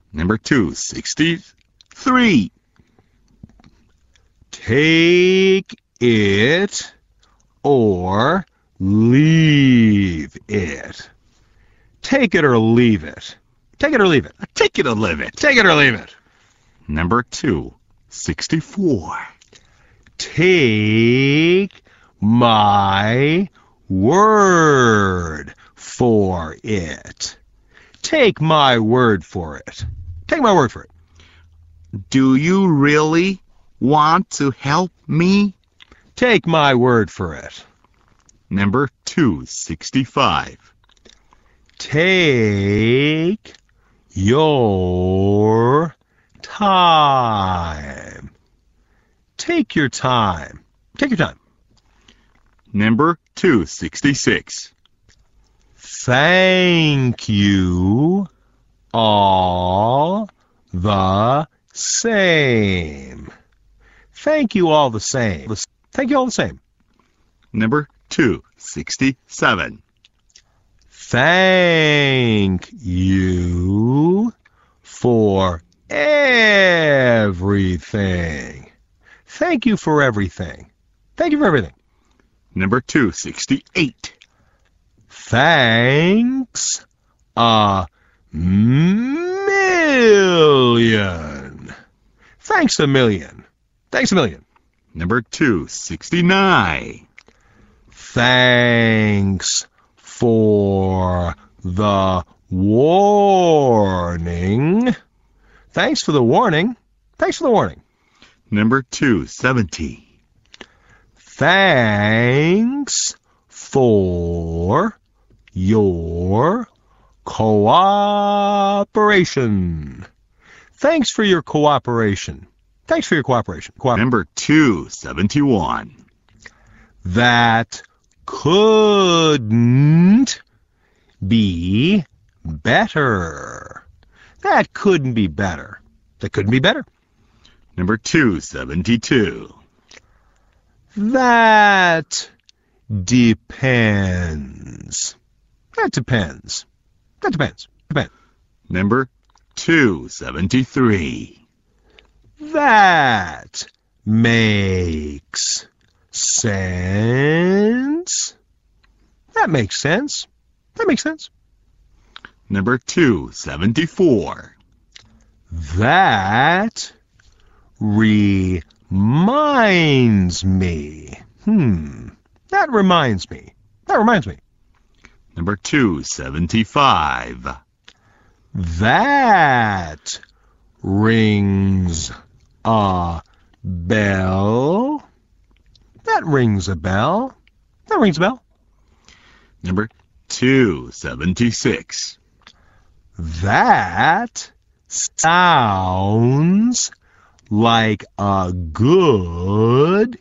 Number 263. Take it or leave it. Take it or leave it. Take it or leave it. Take it or leave it. Take it or leave it. Number 264. Take my word for it. Take my word for it. Take my word for it. Do you really want to help me? Take my word for it. Number 265. Take your time. Take your time. Take your time. Number 266. Thank you all the same. Thank you all the same. Thank you all the same. Number 267. Thank you for everything. Thank you for everything. Thank you for everything. Number 268. Thanks a million. Thanks a million. Thanks a million. Number 269. Thanks for the warning. Thanks for the warning. Thanks for the warning. Number 270. Thanks for your cooperation. Thanks for your cooperation. Thanks for your cooperation. Number 271. That couldn't be better. That couldn't be better. That couldn't be better. Number 272. That depends. That depends. That depends. Depends. Number 273. That makes sense. That makes sense. That makes sense. Number 274. That reminds me. That reminds me. That reminds me. Number 275. That rings a bell. That rings a bell. That rings a bell. Number 276. That sounds like a good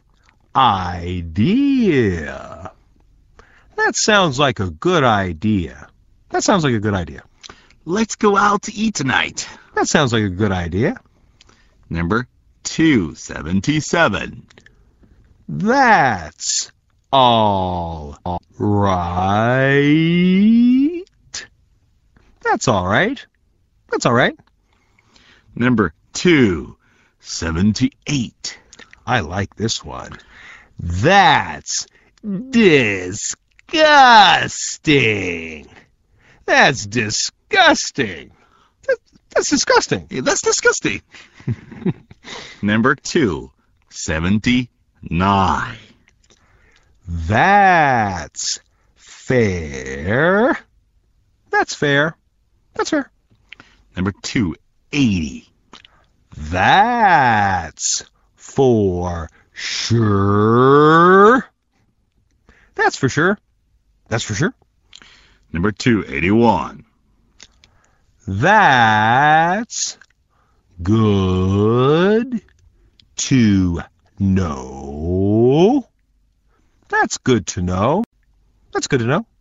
idea. That sounds like a good idea. That sounds like a good idea. Let's go out to eat tonight. That sounds like a good idea. Number 277. That's all right. That's all right. That's all right. Number 278. I like this one. That's disgusting. That's disgusting. That's disgusting. Yeah, that's disgusting. Number 279. That's fair. That's fair. That's fair. Number 280. That's for sure. That's for sure. That's for sure. Number 281. That's good to know. That's good to know. That's good to know.